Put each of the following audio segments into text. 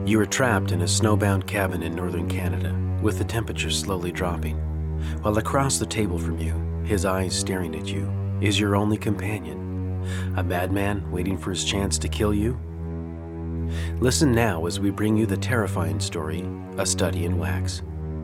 You are trapped in a snowbound cabin in northern Canada, with the temperature slowly dropping, while across the table from you, his eyes staring at you, is your only companion, a madman waiting for his chance to kill you. Listen now as we bring you the terrifying story, A Study in Wax.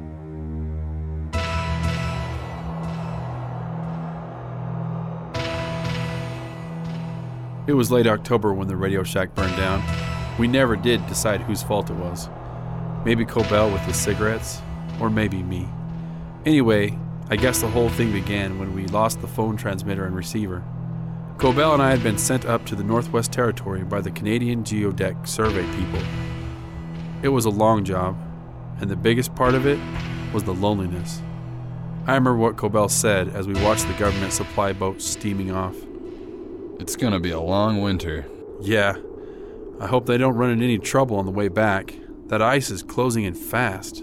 It was late October when the Radio Shack burned down. We never did decide whose fault it was. Maybe Cobell with his cigarettes, or maybe me. Anyway, I guess the whole thing began when we lost the phone transmitter and receiver. Cobell and I had been sent up to the Northwest Territory by the Canadian Geodeck Survey people. It was a long job, and the biggest part of it was the loneliness. I remember what Cobell said as we watched the government supply boats steaming off. It's gonna be a long winter. Yeah. I hope they don't run into any trouble on the way back. That ice is closing in fast.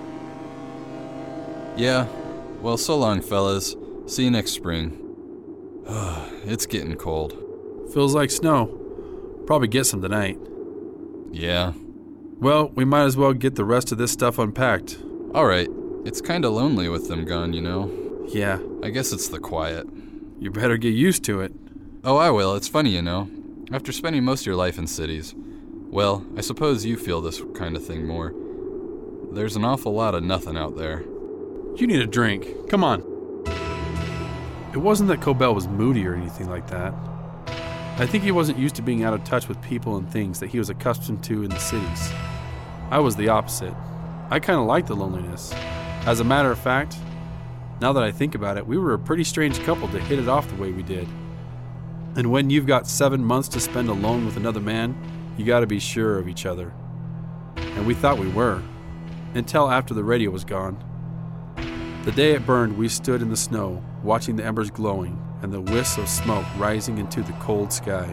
Yeah. Well, so long, fellas. See you next spring. It's getting cold. Feels like snow. Probably get some tonight. Yeah. Well, we might as well get the rest of this stuff unpacked. Alright. It's kinda lonely with them gone, you know? Yeah. I guess it's the quiet. You better get used to it. Oh, I will. It's funny, you know. After spending most of your life in cities, well, I suppose you feel this kind of thing more. There's an awful lot of nothing out there. You need a drink. Come on. It wasn't that Cobell was moody or anything like that. I think he wasn't used to being out of touch with people and things that he was accustomed to in the cities. I was the opposite. I kind of liked the loneliness. As a matter of fact, now that I think about it, we were a pretty strange couple to hit it off the way we did. And when you've got 7 months to spend alone with another man, you gotta be sure of each other. And we thought we were, until after the radio was gone. The day it burned, we stood in the snow, watching the embers glowing and the wisps of smoke rising into the cold sky.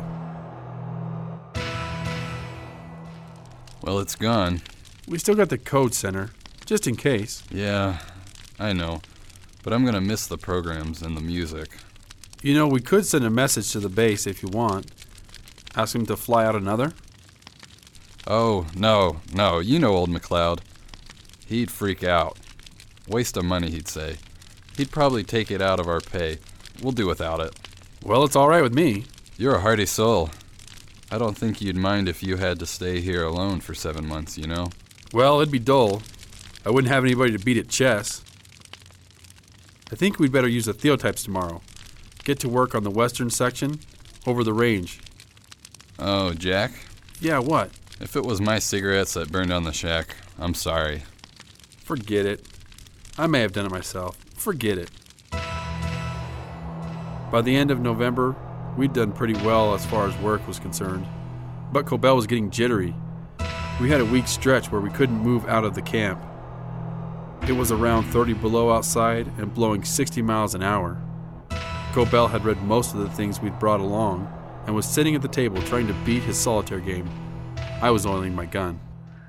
Well, it's gone. We still got the code center, just in case. Yeah, I know. But I'm gonna miss the programs and the music. You know, we could send a message to the base if you want. Ask them to fly out another. Oh, no, you know old McLeod. He'd freak out. Waste of money, he'd say. He'd probably take it out of our pay. We'll do without it. Well, it's all right with me. You're a hearty soul. I don't think you'd mind if you had to stay here alone for 7 months, you know? Well, it'd be dull. I wouldn't have anybody to beat at chess. I think we'd better use the theotypes tomorrow. Get to work on the western section, over the range. Oh, Jack? Yeah, what? If it was my cigarettes that burned down the shack, I'm sorry. Forget it. I may have done it myself. Forget it. By the end of November, we'd done pretty well as far as work was concerned. But Cobell was getting jittery. We had a week stretch where we couldn't move out of the camp. It was around 30 below outside and blowing 60 miles an hour. Cobell had read most of the things we'd brought along and was sitting at the table trying to beat his solitaire game. I was oiling my gun.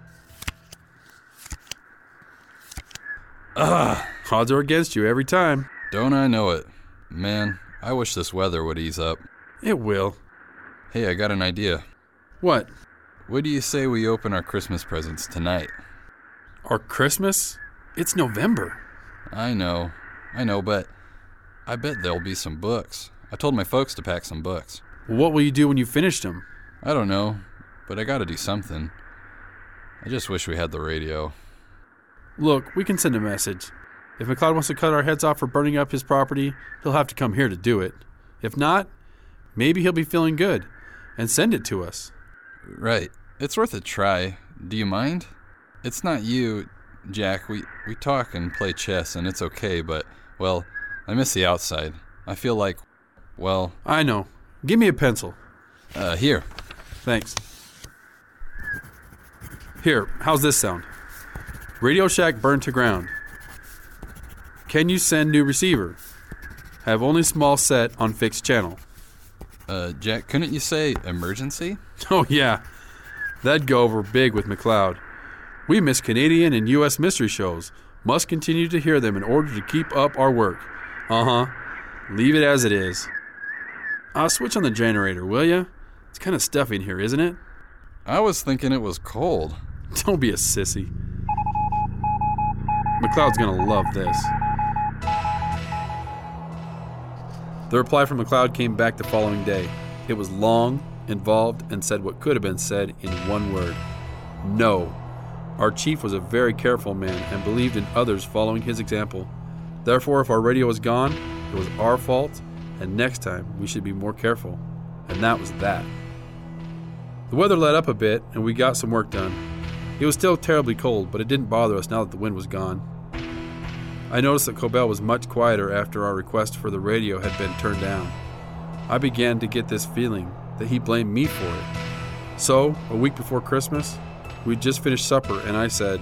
Odds are against you every time. Don't I know it? Man, I wish this weather would ease up. It will. Hey, I got an idea. What? What do you say we open our Christmas presents tonight? Our Christmas? It's November. I know, but I bet there'll be some books. I told my folks to pack some books. What will you do when you finish them? I don't know, but I gotta do something. I just wish we had the radio. Look, we can send a message. If McLeod wants to cut our heads off for burning up his property, he'll have to come here to do it. If not, maybe he'll be feeling good and send it to us. Right. It's worth a try. Do you mind? It's not you, Jack. We talk and play chess, and it's okay, but, well, I miss the outside. I feel like, well... I know. Give me a pencil. Here. Thanks. Here, how's this sound? Radio Shack burned to ground. Can you send new receiver? Have only small set on fixed channel. Jack, couldn't you say emergency? Oh, yeah. That'd go over big with McLeod. We miss Canadian and U.S. mystery shows. Must continue to hear them in order to keep up our work. Leave it as it is. Switch on the generator, will ya? It's kind of stuffy in here, isn't it? I was thinking it was cold. Don't be a sissy. McLeod's gonna love this. The reply from McLeod came back the following day. It was long, involved, and said what could have been said in one word. No. Our chief was a very careful man and believed in others following his example. Therefore, if our radio was gone, it was our fault, and next time we should be more careful. And that was that. The weather let up a bit, and we got some work done. It was still terribly cold, but it didn't bother us now that the wind was gone. I noticed that Cobell was much quieter after our request for the radio had been turned down. I began to get this feeling that he blamed me for it. So, a week before Christmas, we'd just finished supper, and I said,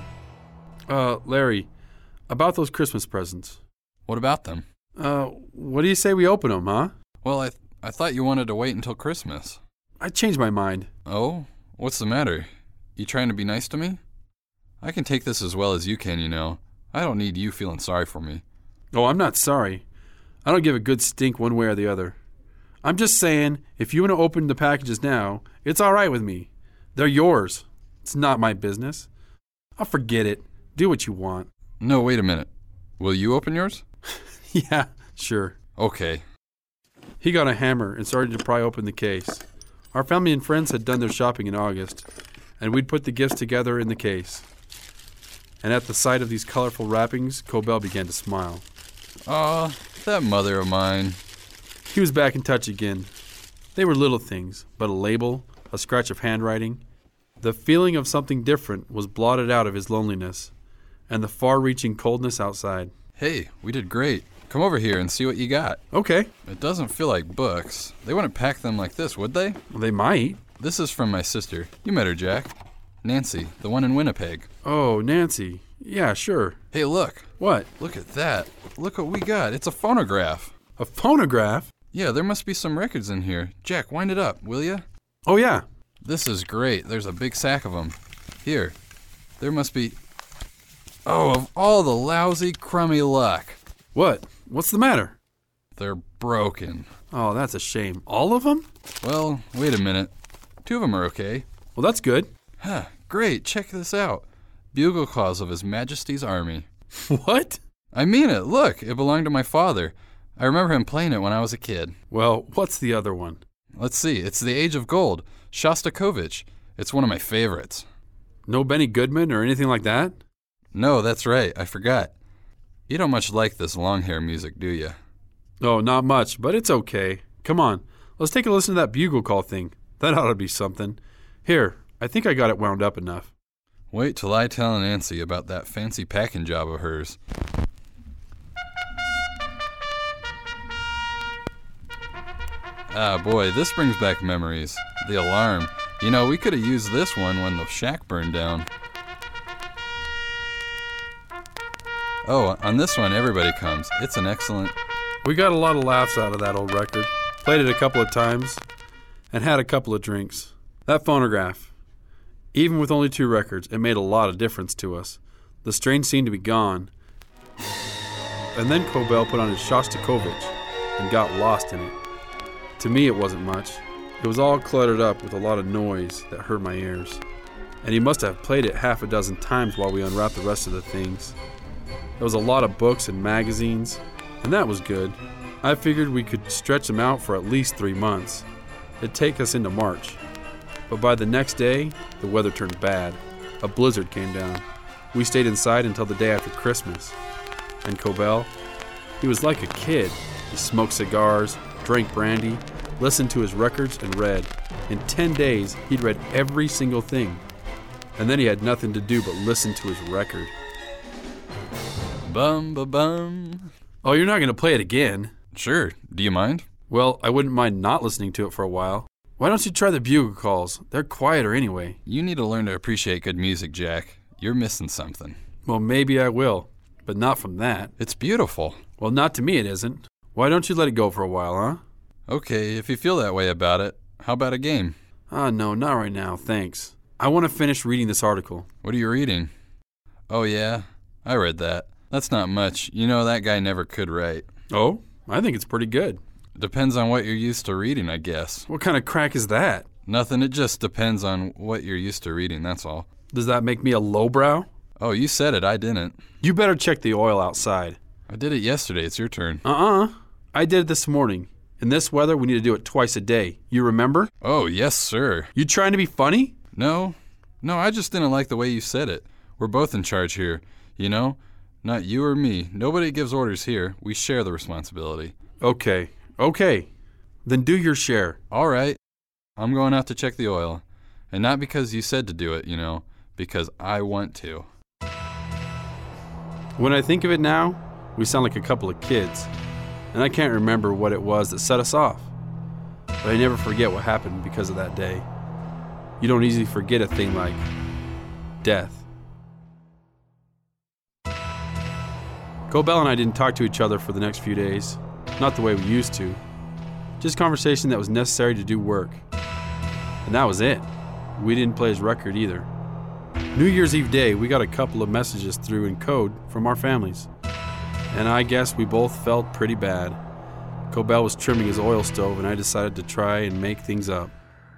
Larry, about those Christmas presents. What about them? What do you say we open them, huh? Well, I thought you wanted to wait until Christmas. I changed my mind. Oh? What's the matter? You trying to be nice to me? I can take this as well as you can, you know. I don't need you feeling sorry for me. Oh, I'm not sorry. I don't give a good stink one way or the other. I'm just saying, if you want to open the packages now, it's all right with me. They're yours. It's not my business. I'll forget it. Do what you want. No, wait a minute. Will you open yours? Yeah, sure. Okay. He got a hammer and started to pry open the case. Our family and friends had done their shopping in August, and we'd put the gifts together in the case. And at the sight of these colorful wrappings, Cobell began to smile. Aw, that mother of mine. He was back in touch again. They were little things, but a label, a scratch of handwriting. The feeling of something different was blotted out of his loneliness, and the far-reaching coldness outside. Hey, we did great. Come over here and see what you got. Okay. It doesn't feel like books. They wouldn't pack them like this, would they? Well, they might. This is from my sister. You met her, Jack. Nancy, the one in Winnipeg. Oh, Nancy. Yeah, sure. Hey, look. What? Look at that. Look what we got. It's a phonograph. A phonograph? Yeah, there must be some records in here. Jack, wind it up, will ya? Oh, yeah. This is great. There's a big sack of them. Here. There must be... Oh, of all the lousy, crummy luck. What? What's the matter? They're broken. Oh, that's a shame. All of them? Well, wait a minute. 2 of them are okay. Well, that's good. Huh, great. Check this out. Bugle calls of His Majesty's Army. What? I mean it. Look, it belonged to my father. I remember him playing it when I was a kid. Well, what's the other one? Let's see. It's The Age of Gold. Shostakovich. It's one of my favorites. No Benny Goodman or anything like that? No, that's right. I forgot. You don't much like this long hair music, do you? Oh, not much, but it's okay. Come on, let's take a listen to that bugle call thing. That ought to be something. Here, I think I got it wound up enough. Wait till I tell Nancy about that fancy packing job of hers. Ah, boy, this brings back memories. The alarm. You know, we could have used this one when the shack burned down. Oh, on this one, everybody comes. It's an excellent... We got a lot of laughs out of that old record. Played it a couple of times and had a couple of drinks. That phonograph. Even with only 2 records, it made a lot of difference to us. The strain seemed to be gone. And then Cobell put on his Shostakovich and got lost in it. To me, it wasn't much. It was all cluttered up with a lot of noise that hurt my ears. And he must have played it half a dozen times while we unwrapped the rest of the things. There was a lot of books and magazines, and that was good. I figured we could stretch them out for at least 3 months. It'd take us into March. But by the next day, the weather turned bad. A blizzard came down. We stayed inside until the day after Christmas. And Cobell, he was like a kid. He smoked cigars, drank brandy, listened to his records, and read. In 10 days, he'd read every single thing. And then he had nothing to do but listen to his record. Bum-ba-bum. Oh, you're not going to play it again? Sure. Do you mind? Well, I wouldn't mind not listening to it for a while. Why don't you try the bugle calls? They're quieter anyway. You need to learn to appreciate good music, Jack. You're missing something. Well, maybe I will, but not from that. It's beautiful. Well, not to me it isn't. Why don't you let it go for a while, huh? Okay, if you feel that way about it, how about a game? No, not right now, thanks. I want to finish reading this article. What are you reading? Oh, yeah? I read that. That's not much. You know, that guy never could write. Oh? I think it's pretty good. Depends on what you're used to reading, I guess. What kind of crack is that? Nothing. It just depends on what you're used to reading, that's all. Does that make me a lowbrow? Oh, you said it, I didn't. You better check the oil outside. I did it yesterday, it's your turn. I did it this morning. In this weather, we need to do it twice a day. You remember? Oh, yes, sir. You trying to be funny? No, I just didn't like the way you said it. We're both in charge here, you know? Not you or me. Nobody gives orders here. We share the responsibility. Okay. Then do your share. All right. I'm going out to check the oil. And not because you said to do it, you know, because I want to. When I think of it now, we sound like a couple of kids. And I can't remember what it was that set us off. But I never forget what happened because of that day. You don't easily forget a thing like death. Cobell and I didn't talk to each other for the next few days. Not the way we used to. Just conversation that was necessary to do work. And that was it. We didn't play his record either. New Year's Eve day, we got a couple of messages through in code from our families. And I guess we both felt pretty bad. Cobell was trimming his oil stove and I decided to try and make things up.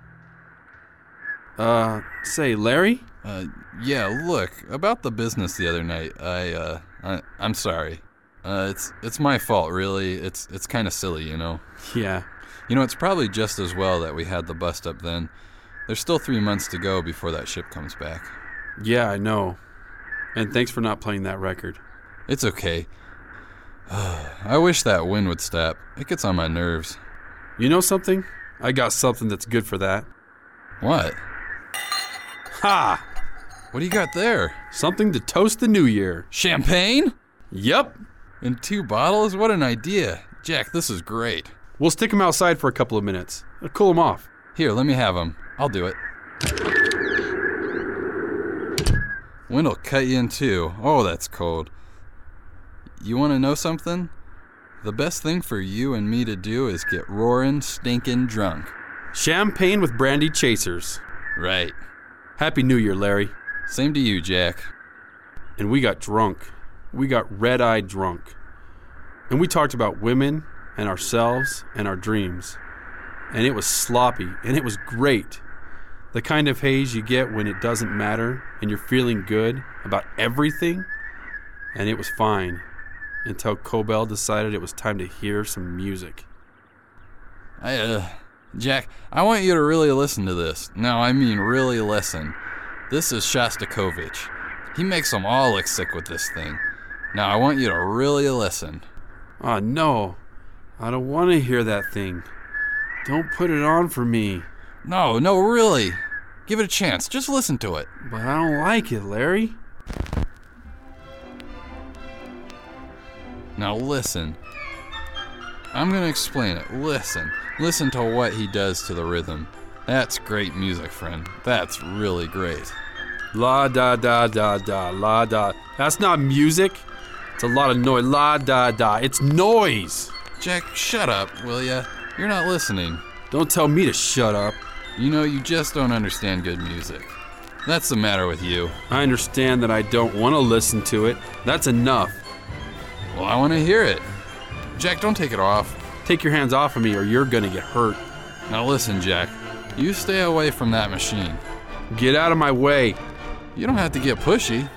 Say, Larry? Yeah, look, about the business the other night, I'm sorry. It's my fault, really. It's kind of silly, you know? Yeah. You know, it's probably just as well that we had the bust up then. There's still 3 months to go before that ship comes back. Yeah, I know. And thanks for not playing that record. It's okay. I wish that wind would stop. It gets on my nerves. You know something? I got something that's good for that. What? Ha! What do you got there? Something to toast the new year. Champagne? Yep. In 2 bottles? What an idea. Jack, this is great. We'll stick them outside for a couple of minutes. Cool them off. Here, let me have them. I'll do it. Wind'll cut you in 2. Oh, that's cold. You want to know something? The best thing for you and me to do is get roaring, stinking drunk. Champagne with brandy chasers. Right. Happy New Year, Larry. Same to you, Jack. And we got drunk. We got red-eyed drunk. And we talked about women and ourselves and our dreams. And it was sloppy, and it was great. The kind of haze you get when it doesn't matter and you're feeling good about everything. And it was fine until Cobell decided it was time to hear some music. Jack, I want you to really listen to this. No, I mean really listen. This is Shostakovich. He makes them all look sick with this thing. Now I want you to really listen. Oh, no. I don't want to hear that thing. Don't put it on for me. No, really. Give it a chance. Just listen to it. But I don't like it, Larry. Now listen. I'm going to explain it. Listen to what he does to the rhythm. That's great music, friend. That's really great. La da da da da, la da. That's not music. It's a lot of noise. La da da. It's noise. Jack, shut up, will ya? You're not listening. Don't tell me to shut up. You know, you just don't understand good music. That's the matter with you. I understand that I don't want to listen to it. That's enough. Well, I want to hear it. Jack, don't take it off. Take your hands off of me or you're gonna get hurt. Now listen, Jack. You stay away from that machine. Get out of my way. You don't have to get pushy.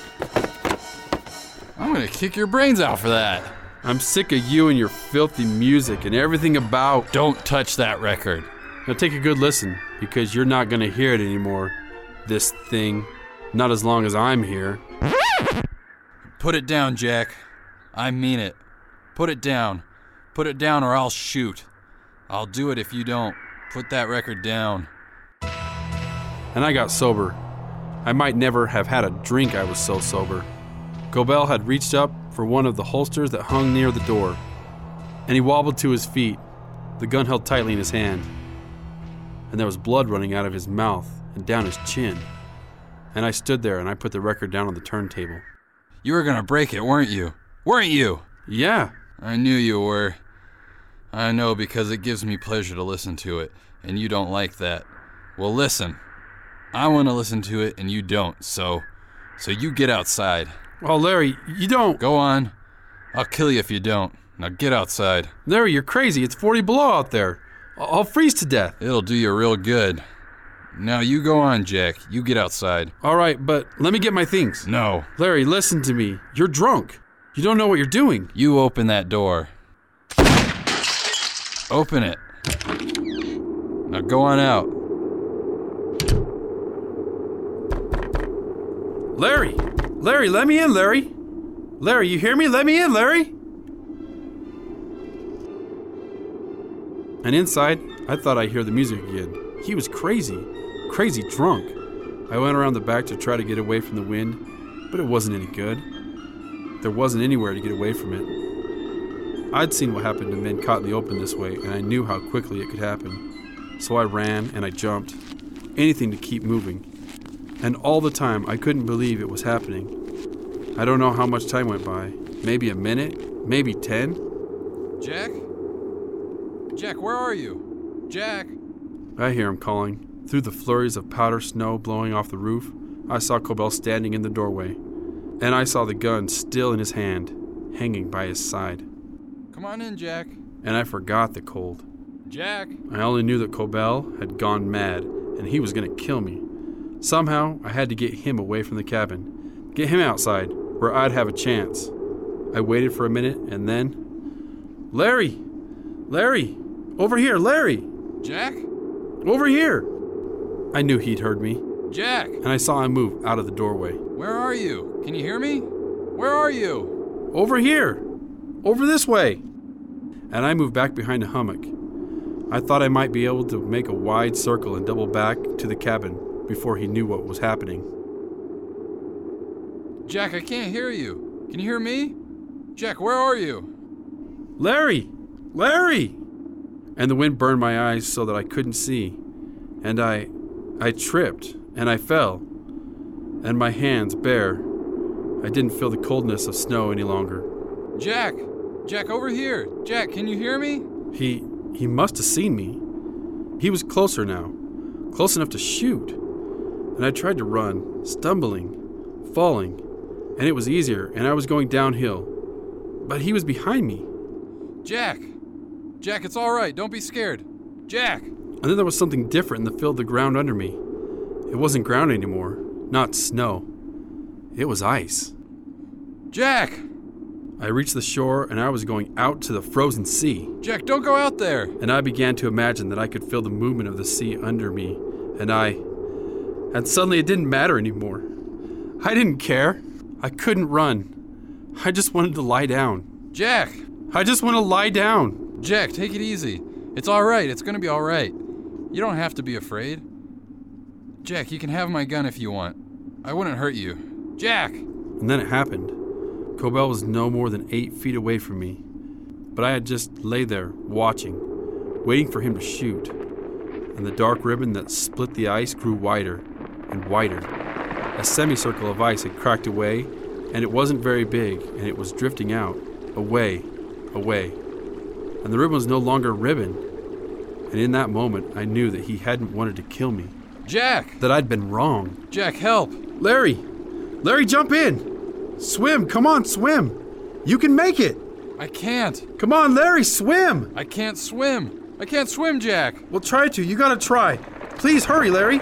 I'm gonna kick your brains out for that. I'm sick of you and your filthy music and everything about. Don't touch that record. Now take a good listen, because you're not gonna hear it anymore. This thing. Not as long as I'm here. Put it down, Jack. I mean it. Put it down. Put it down or I'll shoot. I'll do it if you don't. Put that record down. And I got sober. I might never have had a drink, I was so sober. Cobell had reached up for one of the holsters that hung near the door, and he wobbled to his feet, the gun held tightly in his hand. And there was blood running out of his mouth and down his chin. And I stood there and I put the record down on the turntable. You were gonna break it, weren't you? Weren't you? Yeah. I knew you were. I know, because it gives me pleasure to listen to it, and you don't like that. Well, listen. I want to listen to it, and you don't, so you get outside. Oh, Larry, you don't. Go on. I'll kill you if you don't. Now get outside. Larry, you're crazy. It's 40 below out there. I'll freeze to death. It'll do you real good. Now you go on, Jack. You get outside. All right, but let me get my things. No. Larry, listen to me. You're drunk. You don't know what you're doing. You open that door. Open it. Now go on out. Larry! Larry, let me in, Larry! Larry, you hear me? Let me in, Larry! And inside, I thought I'd hear the music again. He was crazy drunk. I went around the back to try to get away from the wind, but it wasn't any good. There wasn't anywhere to get away from it. I'd seen what happened to men caught in the open this way, and I knew how quickly it could happen. So I ran and I jumped. Anything to keep moving. And all the time, I couldn't believe it was happening. I don't know how much time went by. Maybe a minute? Maybe 10? Jack? Jack, where are you? Jack? I hear him calling. Through the flurries of powder snow blowing off the roof, I saw Cobell standing in the doorway. And I saw the gun still in his hand, hanging by his side. Come on in, Jack. And I forgot the cold. Jack? I only knew that Cobell had gone mad, and he was going to kill me. Somehow, I had to get him away from the cabin. Get him outside, where I'd have a chance. I waited for a minute, and then... Larry! Larry! Over here, Larry! Jack? Over here! I knew he'd heard me, Jack! and I saw him move out of the doorway. Where are you? Can you hear me? Where are you? Over here! Over this way! And I moved back behind a hummock. I thought I might be able to make a wide circle and double back to the cabin before he knew what was happening. Jack, I can't hear you. Can you hear me? Jack, where are you? Larry! Larry! And the wind burned my eyes so that I couldn't see. And I tripped, and I fell. And my hands bare. I didn't feel the coldness of snow any longer. Jack! Jack, over here! Jack, can you hear me? He must have seen me. He was closer now. Close enough to shoot. And I tried to run, stumbling, falling. And it was easier, and I was going downhill. But he was behind me. Jack! Jack, it's all right. Don't be scared. Jack! And then there was something different in the feel of the ground under me. It wasn't ground anymore. Not snow. It was ice. Jack! I reached the shore, and I was going out to the frozen sea. Jack, don't go out there! And I began to imagine that I could feel the movement of the sea under me. And suddenly it didn't matter anymore. I didn't care. I couldn't run. I just wanted to lie down. Jack! I just want to lie down. Jack, take it easy. It's all right. It's going to be all right. You don't have to be afraid. Jack, you can have my gun if you want. I wouldn't hurt you. Jack! And then it happened. Cobell was no more than 8 feet away from me. But I had just lay there, watching, waiting for him to shoot. And the dark ribbon that split the ice grew wider and wider. A semicircle of ice had cracked away, and it wasn't very big, and it was drifting out, away. And the ribbon was no longer a ribbon. And in that moment, I knew that he hadn't wanted to kill me. Jack! That I'd been wrong. Jack, help! Larry! Larry, jump in! Swim! Come on, swim! You can make it! I can't! Come on, Larry, swim! I can't swim! I can't swim, Jack! Well, try to. You gotta try. Please hurry, Larry.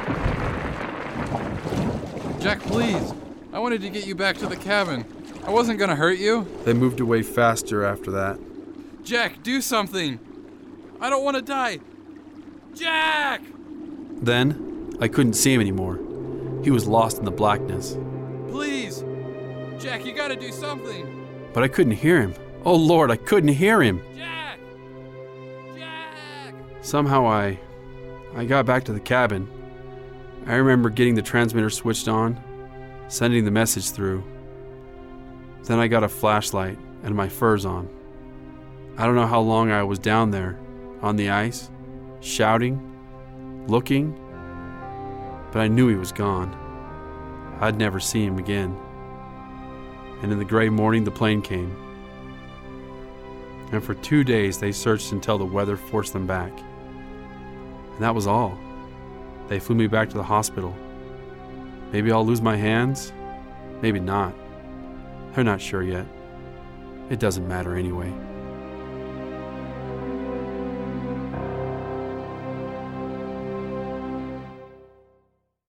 Jack, please. I wanted to get you back to the cabin. I wasn't gonna hurt you. They moved away faster after that. Jack, do something! I don't want to die! Jack! Then, I couldn't see him anymore. He was lost in the blackness. Please! Jack, you gotta do something! But I couldn't hear him. Oh Lord, I couldn't hear him! Jack! Jack! Somehow I got back to the cabin. I remember getting the transmitter switched on, sending the message through. Then I got a flashlight and my furs on. I don't know how long I was down there, on the ice, shouting, looking, but I knew he was gone. I'd never see him again. And in the gray morning, the plane came. And for 2 days, they searched until the weather forced them back. And that was all. They flew me back to the hospital. Maybe I'll lose my hands, maybe not. They're not sure yet. It doesn't matter anyway.